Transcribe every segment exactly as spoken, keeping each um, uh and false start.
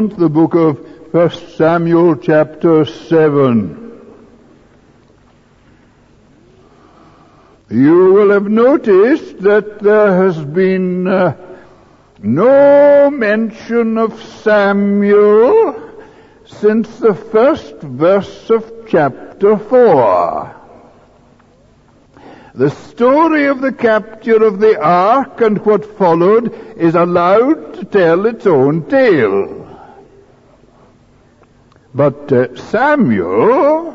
The book of First Samuel chapter seven. You will have noticed that there has been uh, no mention of Samuel since the first verse of chapter four. The story of the capture of the ark and what followed is allowed to tell its own tale. But uh, Samuel,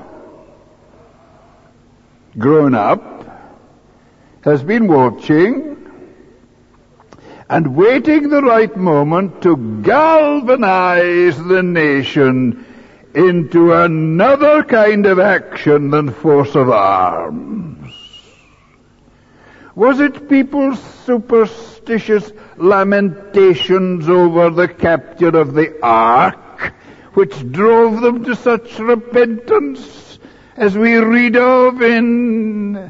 grown up, has been watching and waiting the right moment to galvanize the nation into another kind of action than force of arms. Was it people's superstitious lamentations over the capture of the ark which drove them to such repentance as we read of in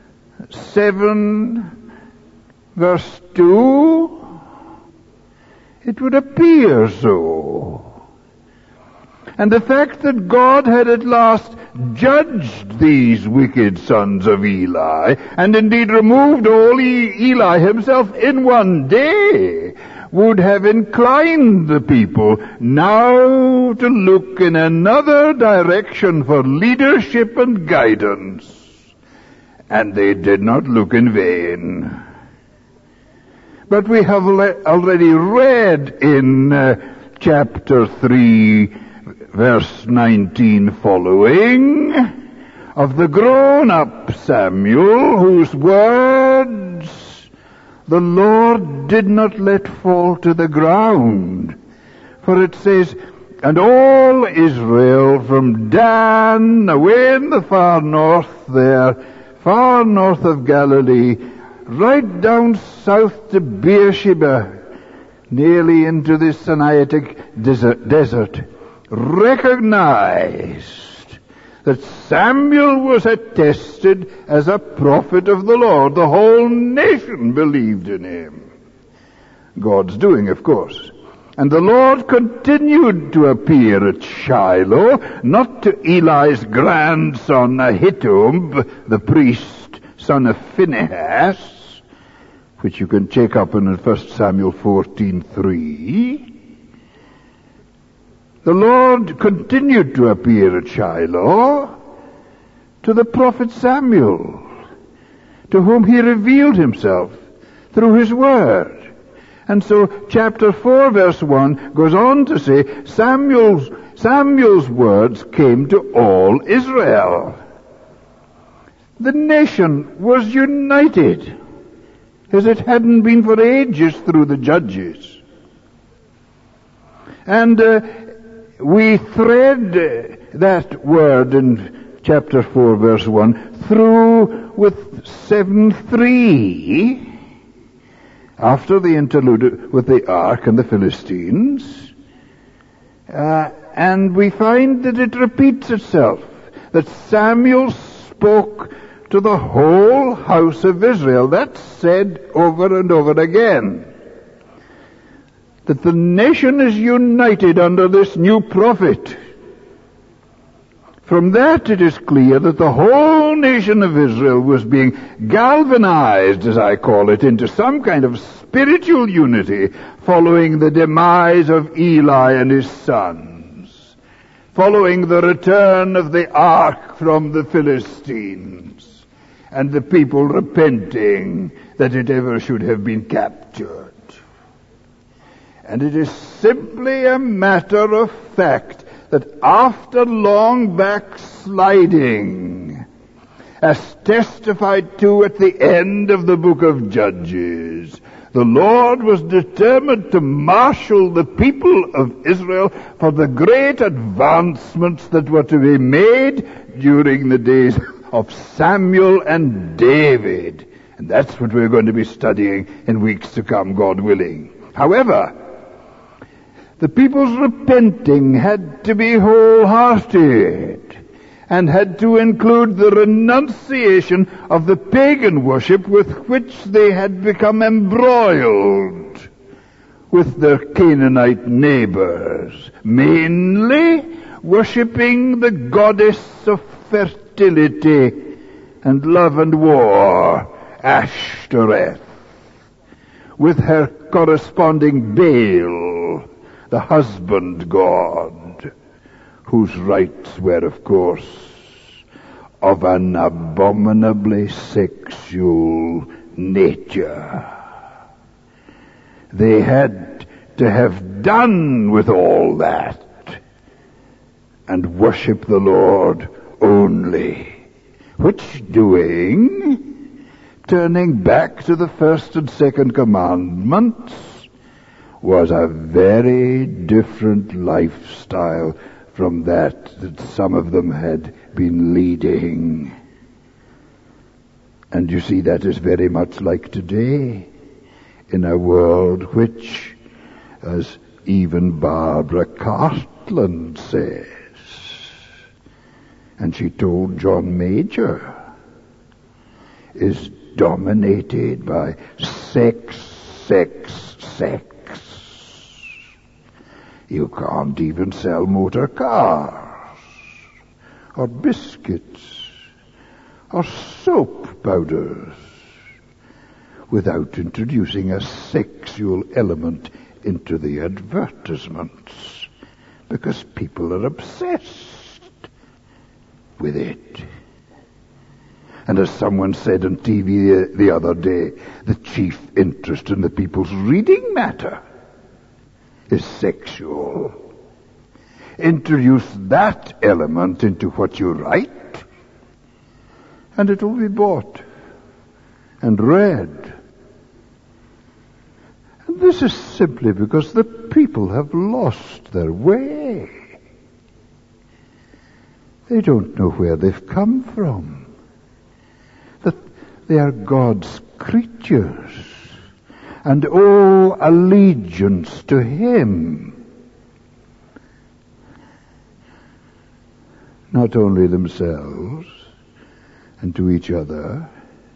seven verse two? It would appear so. And the fact that God had at last judged these wicked sons of Eli, and indeed removed all Eli himself in one day, would have inclined the people now to look in another direction for leadership and guidance. And they did not look in vain. But we have le- already read in uh, chapter three, verse nineteen following, of the grown-up Samuel, whose words the Lord did not let fall to the ground. For it says, and all Israel from Dan, away in the far north there, far north of Galilee, right down south to Beersheba, nearly into the Sinaitic desert, recognized that Samuel was attested as a prophet of the Lord. The whole nation believed in him. God's doing, of course. And the Lord continued to appear at Shiloh, not to Eli's grandson Ahitub, the priest, son of Phinehas, which you can take up in First Samuel fourteen three. The Lord continued to appear at Shiloh to the prophet Samuel, to whom he revealed himself through his word. And so chapter four verse one goes on to say, Samuel's, Samuel's words came to all Israel. The nation was united, as it hadn't been for ages through the judges. And uh, we thread that word in chapter four verse one through with seven three, after the interlude with the ark and the Philistines, uh, and we find that it repeats itself, that Samuel spoke to the whole house of Israel. That's said over and over again, that the nation is united under this new prophet. From that it is clear that the whole nation of Israel was being galvanized, as I call it, into some kind of spiritual unity following the demise of Eli and his sons, following the return of the ark from the Philistines, and the people repenting that it ever should have been captured. And it is simply a matter of fact that after long backsliding, as testified to at the end of the book of Judges, the Lord was determined to marshal the people of Israel for the great advancements that were to be made during the days of Samuel and David. And that's what we're going to be studying in weeks to come, God willing. However, the people's repenting had to be wholehearted and had to include the renunciation of the pagan worship with which they had become embroiled, with their Canaanite neighbors, mainly worshipping the goddess of fertility and love and war, Ashtoreth, with her corresponding Baal, the husband god, whose rites were, of course, of an abominably sexual nature. They had to have done with all that and worship the Lord only, which doing, turning back to the first and second commandments, was a very different lifestyle from that that some of them had been leading. And you see, that is very much like today, in a world which, as even Barbara Cartland says, and she told John Major, is dominated by sex, sex, sex. You can't even sell motor cars, or biscuits, or soap powders, without introducing a sexual element into the advertisements, because people are obsessed with it. And as someone said on T V the, the other day, the chief interest in the people's reading matter is sexual. Introduce that element into what you write, and it will be bought and read. And this is simply because the people have lost their way. They don't know where they've come from. That they are God's creatures, and owe allegiance to Him. Not only themselves and to each other.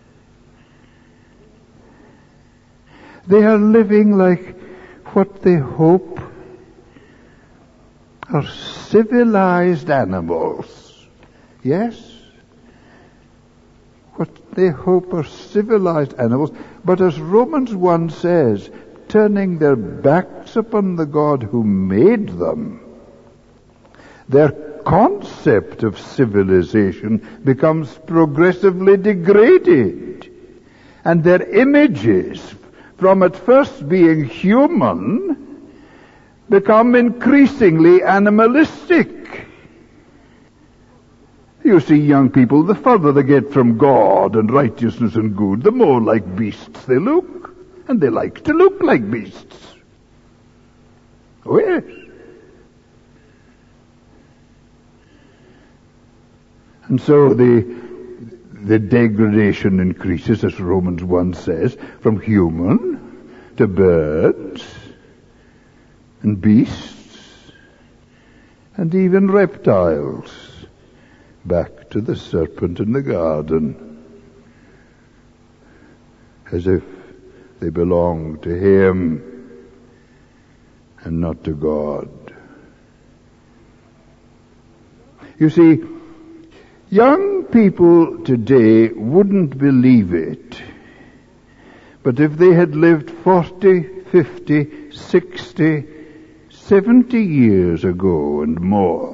They are living like what they hope are civilized animals. Yes? What they hope are civilized animals, but as Romans one says, turning their backs upon the God who made them, their concept of civilization becomes progressively degraded, and their images, from at first being human, become increasingly animalistic. You see, young people, the further they get from God and righteousness and good, the more like beasts they look. And they like to look like beasts. Oh, yes. And so the, the degradation increases, as Romans one says, from human to birds and beasts and even reptiles, back to the serpent in the garden, as if they belong to Him and not to God. You see, young people today wouldn't believe it, but if they had lived forty, fifty, sixty, seventy years ago and more,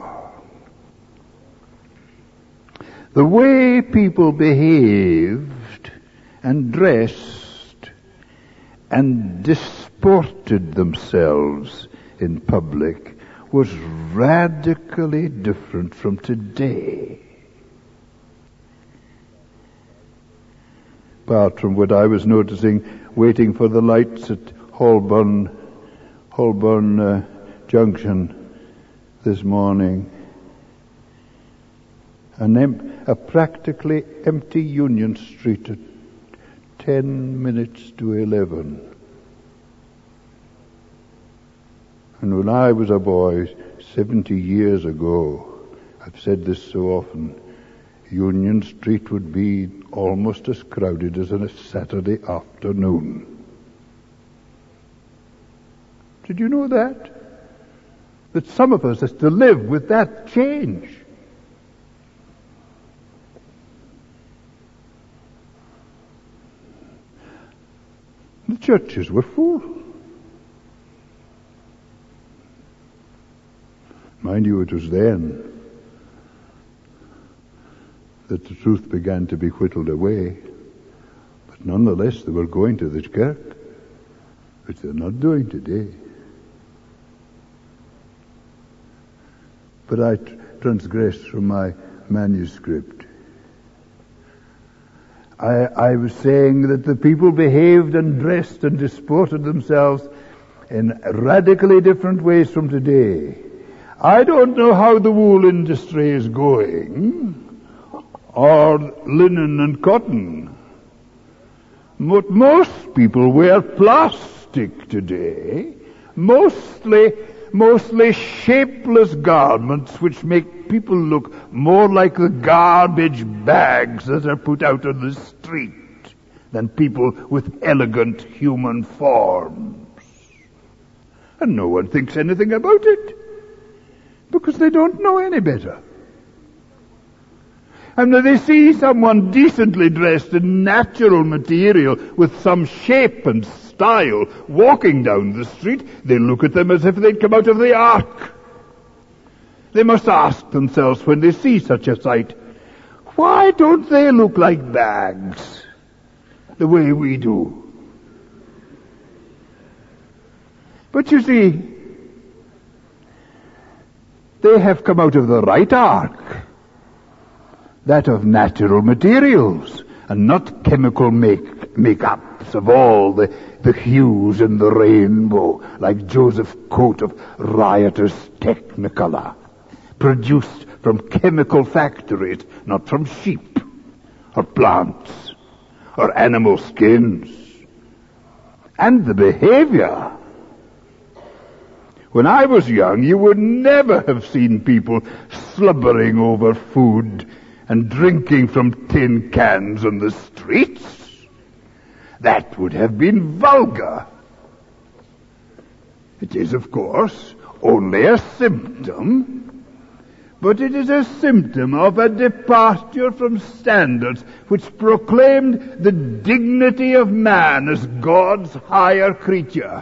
the way people behaved and dressed and disported themselves in public was radically different from today. Apart from what I was noticing waiting for the lights at Holborn, Holborn uh, Junction this morning. An em- a practically empty Union Street at ten minutes to eleven. And when I was a boy, seventy years ago, I've said this so often, Union Street would be almost as crowded as on a Saturday afternoon. Did you know that? That some of us has to live with that change. The churches were full. Mind you, it was then that the truth began to be whittled away. But nonetheless, they were going to the kirk, which they're not doing today. But I t- transgressed from my manuscript. I, I was saying that the people behaved and dressed and disported themselves in radically different ways from today. I don't know how the wool industry is going, or linen and cotton. But most people wear plastic today, mostly, mostly shapeless garments which make people look more like the garbage bags that are put out on the street than people with elegant human forms. And no one thinks anything about it, because they don't know any better. And when they see someone decently dressed in natural material with some shape and style walking down the street, they look at them as if they'd come out of the ark. They must ask themselves when they see such a sight, why don't they look like bags the way we do? But you see, they have come out of the right ark, that of natural materials, and not chemical make, make-ups of all the, the hues in the rainbow, like Joseph Coat of riotous Technicolor, produced from chemical factories, not from sheep, or plants, or animal skins. And the behavior. When I was young, you would never have seen people slubbering over food and drinking from tin cans on the streets. That would have been vulgar. It is, of course, only a symptom, but it is a symptom of a departure from standards which proclaimed the dignity of man as God's higher creature.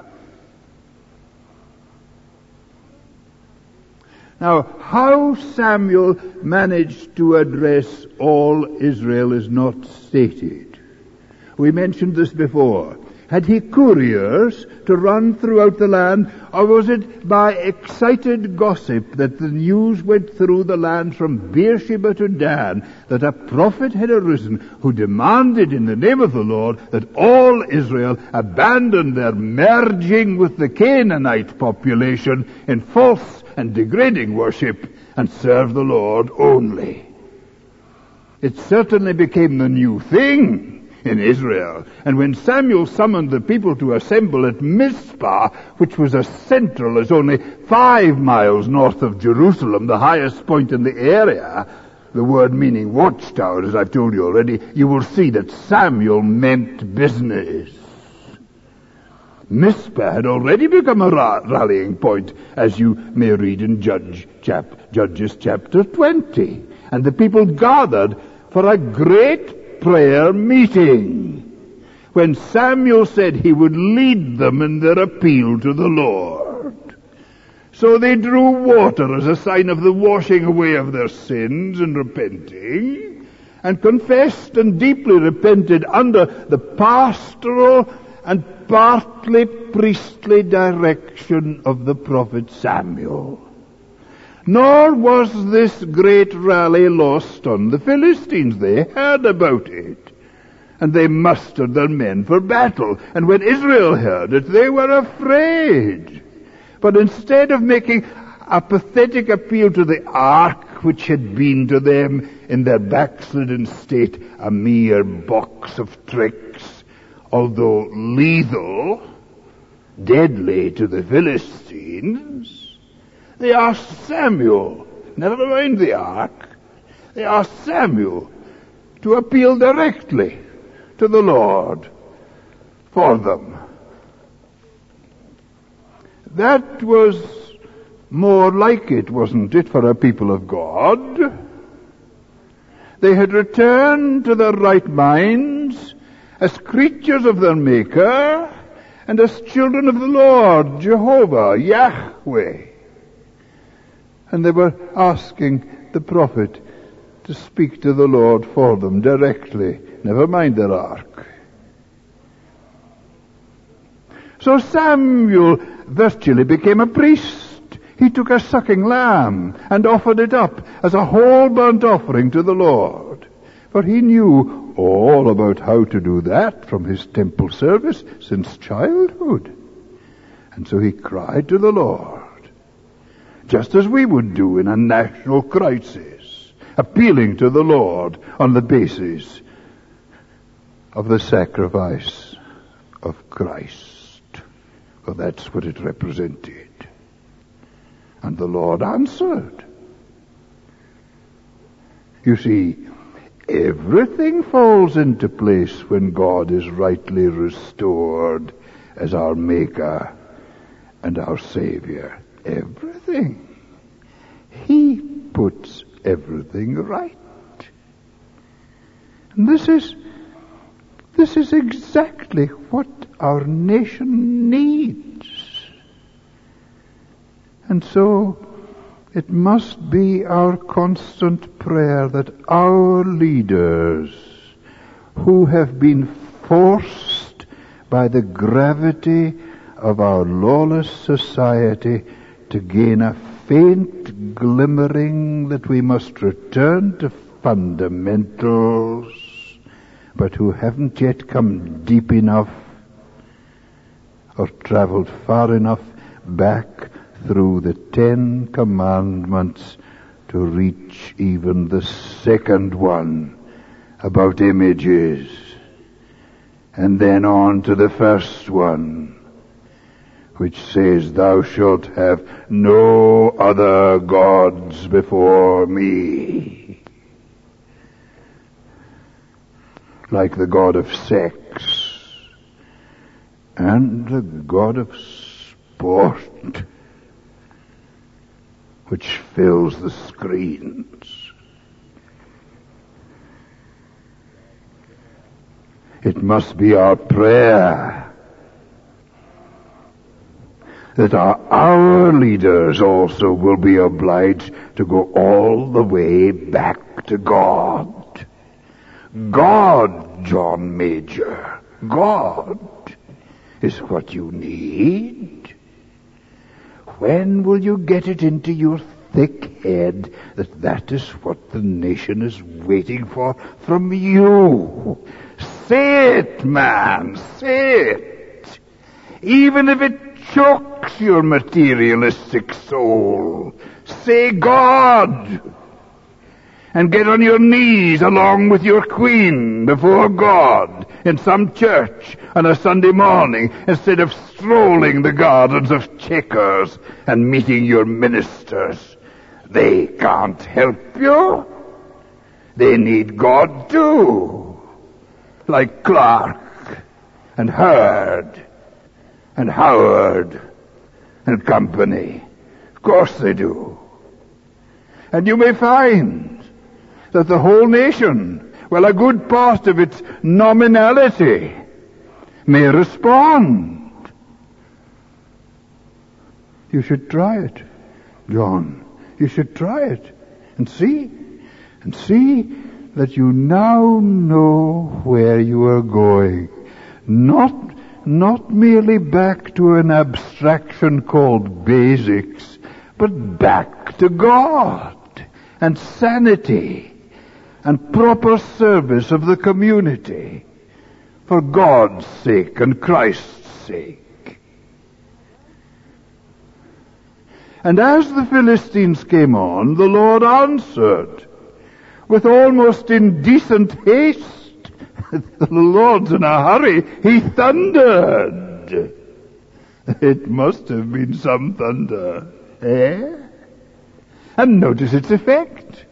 Now, how Samuel managed to address all Israel is not stated. We mentioned this before. Had he couriers to run throughout the land, or was it by excited gossip that the news went through the land from Beersheba to Dan that a prophet had arisen who demanded in the name of the Lord that all Israel abandon their merging with the Canaanite population in false and degrading worship and serve the Lord only? It certainly became the new thing in Israel. And when Samuel summoned the people to assemble at Mizpah, which was as central as only five miles north of Jerusalem, the highest point in the area, the word meaning watchtower, as I've told you already, you will see that Samuel meant business. Mizpah had already become a ra- rallying point, as you may read in Judge, chap, Judges chapter twenty. And the people gathered for a great prayer meeting, when Samuel said he would lead them in their appeal to the Lord. So they drew water as a sign of the washing away of their sins and repenting, and confessed and deeply repented under the pastoral and partly priestly direction of the prophet Samuel. Nor was this great rally lost on the Philistines. They heard about it, and they mustered their men for battle. And when Israel heard it, they were afraid. But instead of making a pathetic appeal to the ark, which had been to them in their backslidden state a mere box of tricks, although lethal, deadly to the Philistines, they asked Samuel, never mind the ark, they asked Samuel to appeal directly to the Lord for them. That was more like it, wasn't it, for a people of God? They had returned to their right minds as creatures of their Maker and as children of the Lord, Jehovah, Yahweh. And they were asking the prophet to speak to the Lord for them directly, never mind their ark. So Samuel virtually became a priest. He took a sucking lamb and offered it up as a whole burnt offering to the Lord. For he knew all about how to do that from his temple service since childhood. And so he cried to the Lord, just as we would do in a national crisis, appealing to the Lord on the basis of the sacrifice of Christ. For that's what it represented. And the Lord answered. You see, everything falls into place when God is rightly restored as our Maker and our Savior. Everything. He puts everything right. And this is, this is exactly what our nation needs. And so it must be our constant prayer that our leaders, who have been forced by the gravity of our lawless society to gain a faint glimmering that we must return to fundamentals, but who haven't yet come deep enough or traveled far enough back through the Ten Commandments to reach even the second one about images, and then on to the first one, which says, thou shalt have no other gods before me. Like the god of sex and the god of sport, which fills the screens. It must be our prayer that our, our leaders also will be obliged to go all the way back to God. God, John Major, God is what you need. When will you get it into your thick head that that is what the nation is waiting for from you? Say it, man, say it. Even if it chokes your materialistic soul, say God. And get on your knees along with your queen before God in some church on a Sunday morning instead of strolling the gardens of Chequers and meeting your ministers. They can't help you. They need God too. Like Clark and Hurd and Howard and company. Of course they do. And you may find that the whole nation, well, a good part of its nominality, may respond. You should try it, John. You should try it and see, and see that you now know where you are going. Not, not merely back to an abstraction called basics, but back to God and sanity and proper service of the community for God's sake and Christ's sake. And as the Philistines came on, the Lord answered with almost indecent haste. The Lord's in a hurry. He thundered. It must have been some thunder, eh? And notice its effect.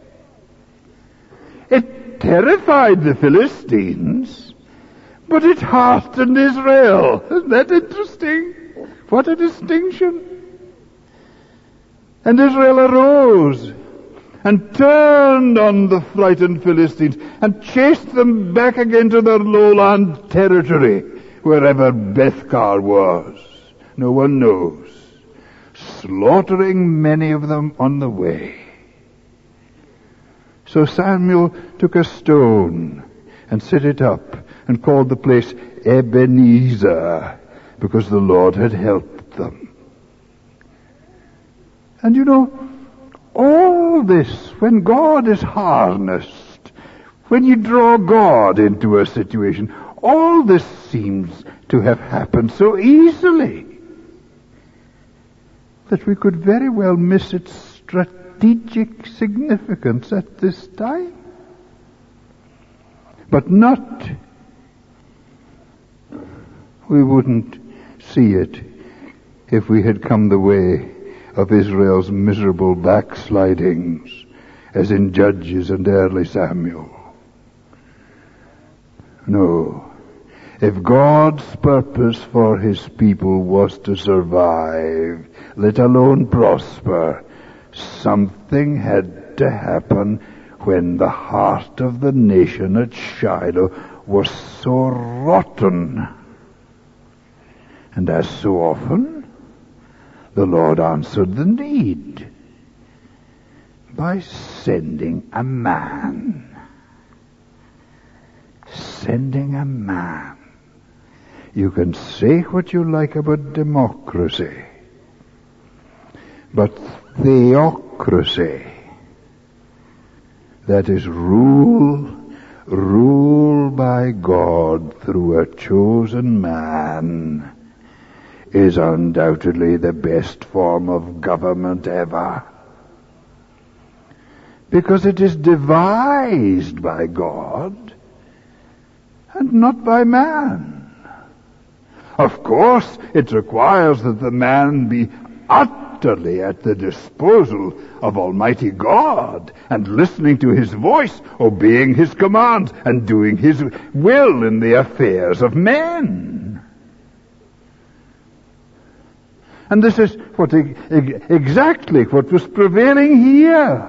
It terrified the Philistines, but it heartened Israel. Isn't that interesting? What a distinction. And Israel arose and turned on the frightened Philistines and chased them back again to their lowland territory, wherever Bethkar was. No one knows. Slaughtering many of them on the way. So Samuel took a stone and set it up and called the place Ebenezer, because the Lord had helped them. And you know, all this, when God is harnessed, when you draw God into a situation, all this seems to have happened so easily that we could very well miss its strategic significance at this time. But not, we wouldn't see it if we had come the way of Israel's miserable backslidings, as in Judges and early Samuel. No. If God's purpose for His people was to survive, let alone prosper, something had to happen when the heart of the nation at Shiloh was so rotten. And as so often, the Lord answered the need by sending a man. Sending a man. You can say what you like about democracy, but theocracy, that is rule, rule by God through a chosen man, is undoubtedly the best form of government ever. Because it is devised by God and not by man. Of course, it requires that the man be utterly at the disposal of Almighty God and listening to His voice, obeying His commands, and doing His will in the affairs of men. And this is what exactly what was prevailing here.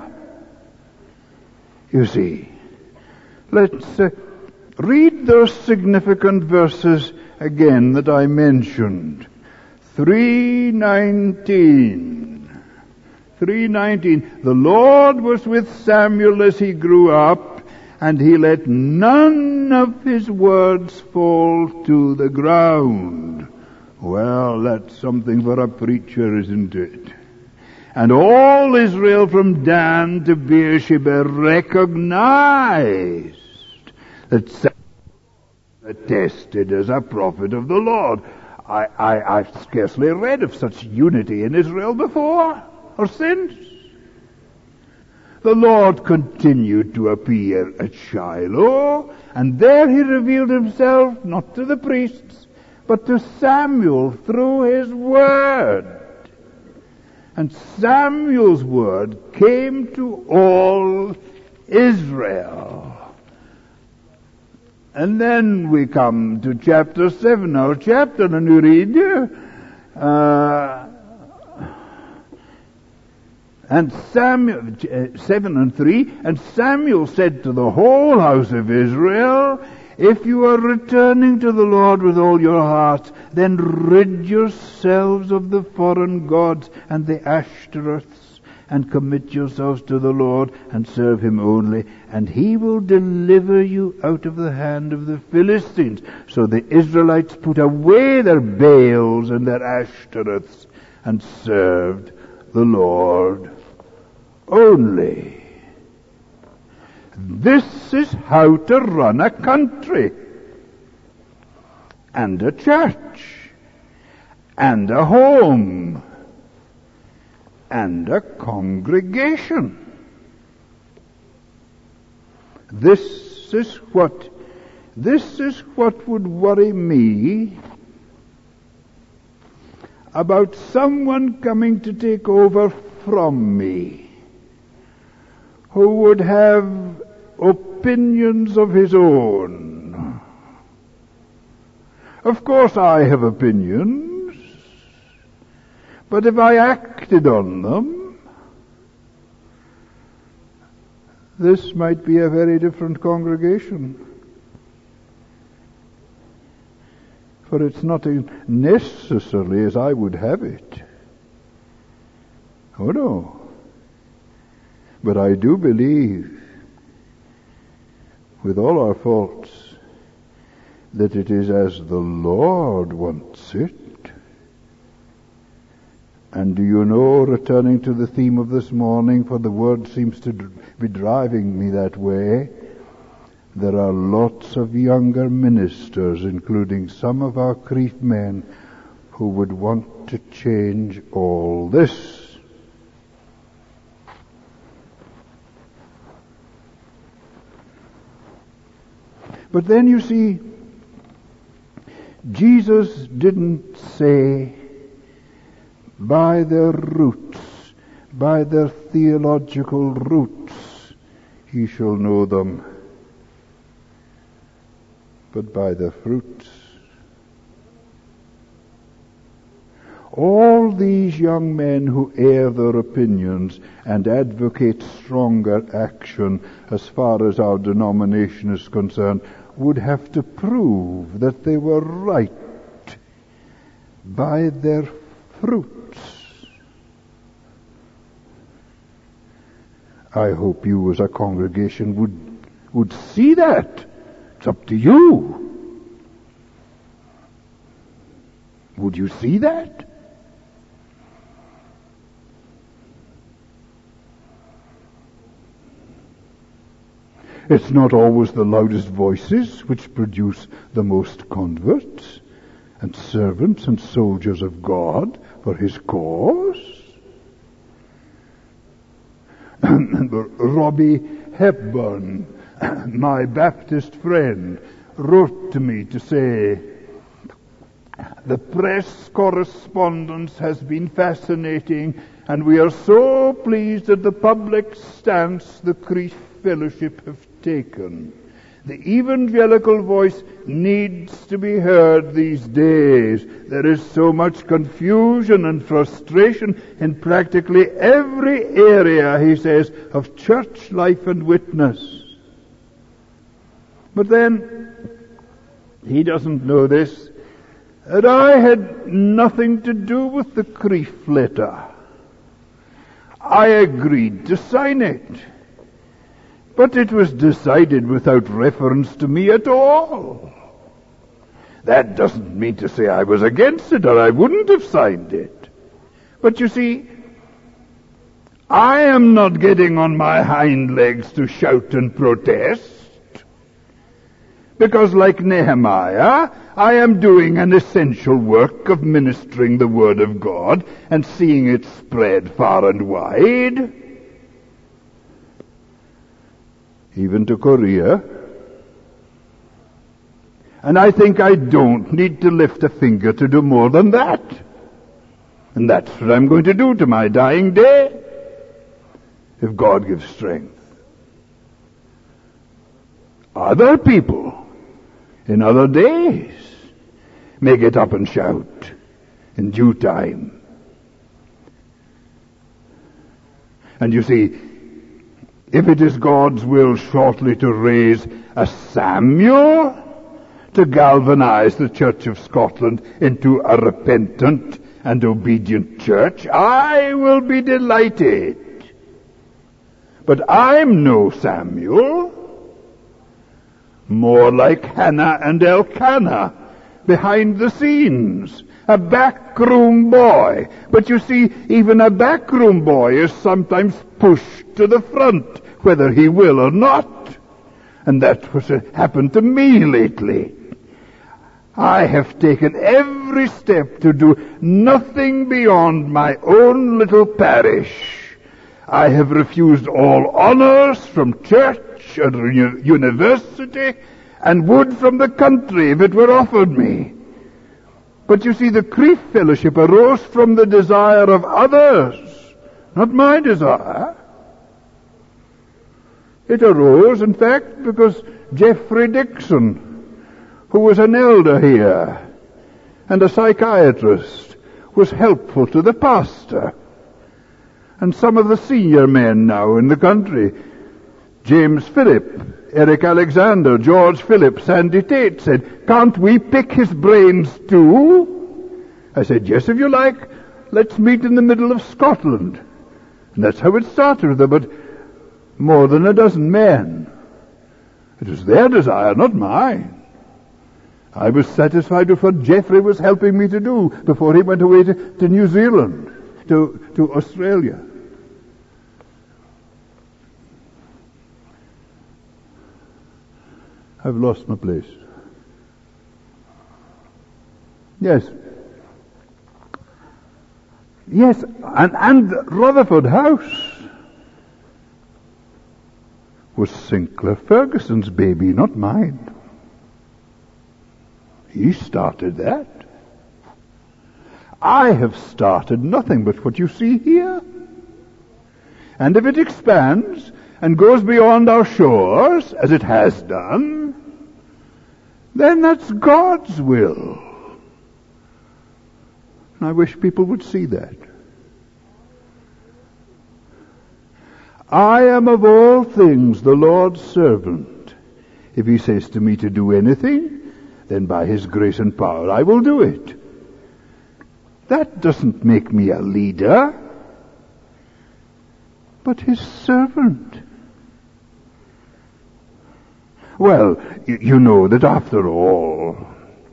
You see, let's uh, read those significant verses again that I mentioned. three nineteen. three nineteen. The Lord was with Samuel as he grew up, and He let none of His words fall to the ground. Well, that's something for a preacher, isn't it? And all Israel from Dan to Beersheba recognized that Samuel was attested as a prophet of the Lord. I, I, I've scarcely read of such unity in Israel before or since. The Lord continued to appear at Shiloh, and there He revealed Himself not to the priests, but to Samuel through His word. And Samuel's word came to all Israel. And then we come to chapter seven, our chapter, and you read, uh, and Samuel, seven and three, and Samuel said to the whole house of Israel, if you are returning to the Lord with all your hearts, then rid yourselves of the foreign gods and the Ashtoreths, and commit yourselves to the Lord, and serve Him only, and He will deliver you out of the hand of the Philistines. So the Israelites put away their Baals and their Ashtoreths, and served the Lord only. This is how to run a country, and a church, and a home, and a congregation. This is what, this is what would worry me about someone coming to take over from me, who would have opinions of his own. Of course I have opinions, but if I acted on them, this might be a very different congregation. For it's not necessarily as I would have it. Oh no. But I do believe, with all our faults, that it is as the Lord wants it. And do you know, returning to the theme of this morning, for the word seems to be driving me that way, there are lots of younger ministers, including some of our Crieff men, who would want to change all this. But then you see, Jesus didn't say, by their roots, by their theological roots, he shall know them, but by their fruits. All these young men who air their opinions and advocate stronger action as far as our denomination is concerned would have to prove that they were right by their fruits. I hope you as a congregation would would see that. It's up to you. Would you see that? It's not always the loudest voices which produce the most converts and servants and soldiers of God for his cause. Robbie Hepburn, my Baptist friend, wrote to me to say, the press correspondence has been fascinating, and we are so pleased at the public stance the Crieff Fellowship have taken. The evangelical voice needs to be heard these days. There is so much confusion and frustration in practically every area, he says, of church life and witness. But then, he doesn't know this, that I had nothing to do with the Crieff letter. I agreed to sign it. But it was decided without reference to me at all. That doesn't mean to say I was against it, or I wouldn't have signed it. But you see, I am not getting on my hind legs to shout and protest. Because like Nehemiah, I am doing an essential work of ministering the Word of God and seeing it spread far and wide. Even to Korea. And I think I don't need to lift a finger to do more than that. And that's what I'm going to do to my dying day, if God gives strength. Other people, in other days, may get up and shout in due time. And you see, if it is God's will shortly to raise a Samuel to galvanize the Church of Scotland into a repentant and obedient church, I will be delighted. But I'm no Samuel. More like Hannah and Elkanah, behind the scenes, a backroom boy. But you see, even a backroom boy is sometimes pushed to the front, whether he will or not. And that's what's happened to me lately. I have taken every step to do nothing beyond my own little parish. I have refused all honors from church or university, and would from the country if it were offered me. But you see, the Crieff Fellowship arose from the desire of others, not my desire. It arose, in fact, because Jeffrey Dixon, who was an elder here and a psychiatrist, was helpful to the pastor. And some of the senior men now in the country, James Phillip, Eric Alexander, George Phillip, Sandy Tate said, "Can't we pick his brains too?" I said, "Yes, if you like. Let's meet in the middle of Scotland." And that's how it started with about more than a dozen men. It was their desire, not mine. I was satisfied with what Geoffrey was helping me to do before he went away to, to New Zealand, to, to Australia. I've lost my place. Yes. Yes, and, and Rutherford House was Sinclair Ferguson's baby, not mine. He started that. I have started nothing but what you see here. And if it expands and goes beyond our shores, as it has done, then that's God's will. And I wish people would see that. I am of all things the Lord's servant. If he says to me to do anything, then by his grace and power I will do it. That doesn't make me a leader, but his servant. Well, you, you know that after all,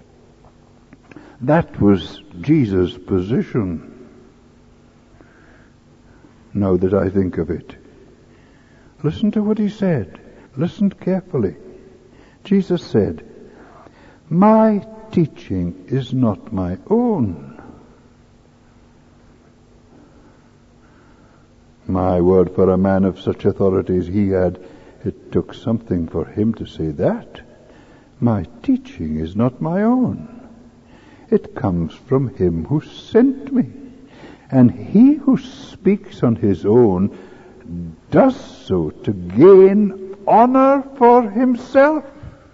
that was Jesus' position. Now that I think of it. Listen to what he said. Listen carefully. Jesus said, "My teaching is not my own." My word, for a man of such authority as he had, it took something for him to say that. My teaching is not my own. It comes from him who sent me. And he who speaks on his own does so to gain honor for himself.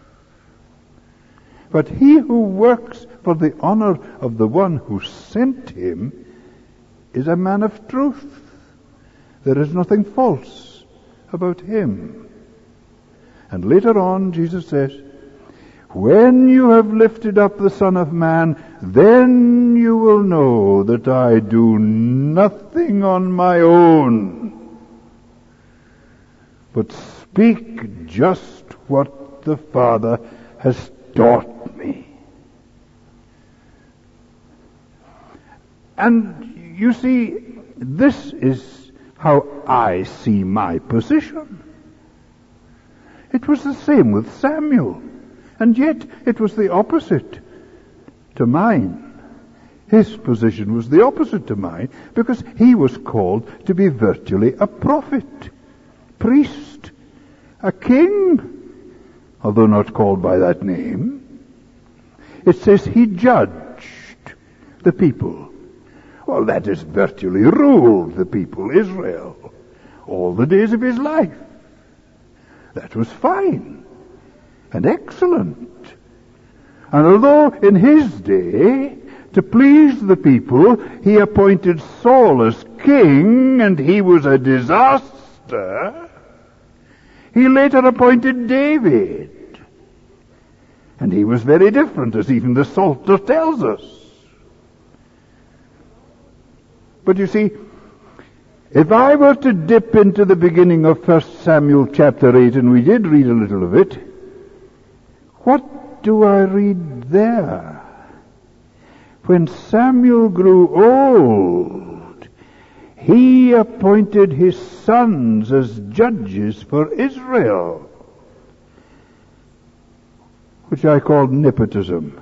But he who works for the honor of the one who sent him is a man of truth. There is nothing false about him. And later on, Jesus says, "When you have lifted up the Son of Man, then you will know that I do nothing on my own, but speak just what the Father has taught me." And you see, this is how I see my position. It was the same with Samuel, and yet it was the opposite to mine. His position was the opposite to mine, because he was called to be virtually a prophet, priest, a king, although not called by that name. It says he judged the people. Well, that is virtually ruled the people, Israel, all the days of his life. That was fine and excellent. And although in his day, to please the people, he appointed Saul as king, and he was a disaster, he later appointed David. And he was very different, as even the Psalter tells us. But you see, if I were to dip into the beginning of First Samuel chapter eight, and we did read a little of it, what do I read there? When Samuel grew old, he appointed his sons as judges for Israel, which I called nepotism.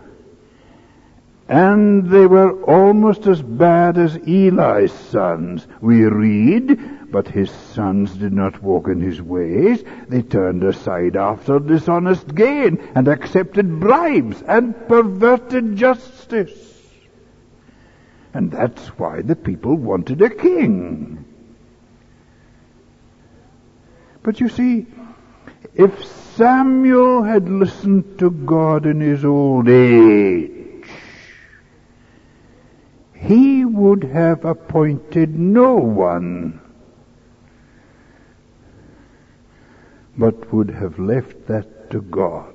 And they were almost as bad as Eli's sons. We read, but his sons did not walk in his ways. They turned aside after dishonest gain, and accepted bribes, and perverted justice. And that's why the people wanted a king. But you see, if Samuel had listened to God in his old age, he would have appointed no one, but would have left that to God.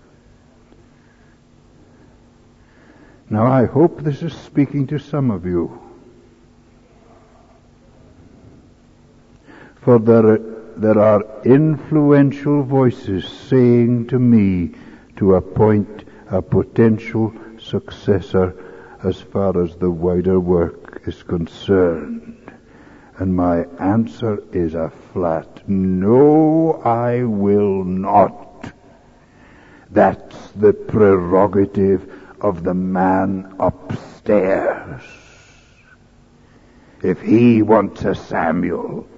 Now I hope this is speaking to some of you. For there, there are influential voices saying to me to appoint a potential successor as far as the wider work is concerned. And my answer is a flat no, I will not. That's the prerogative of the man upstairs. If he wants a Samuel,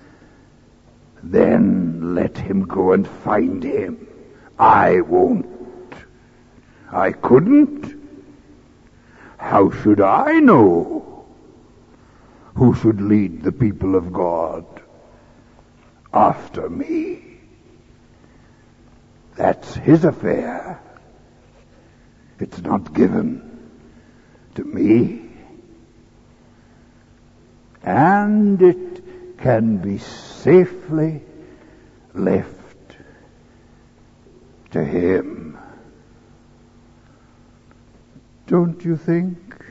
then let him go and find him. I won't. I couldn't. How should I know who should lead the people of God after me? That's his affair. It's not given to me. And it can be safely left to him. Don't you think?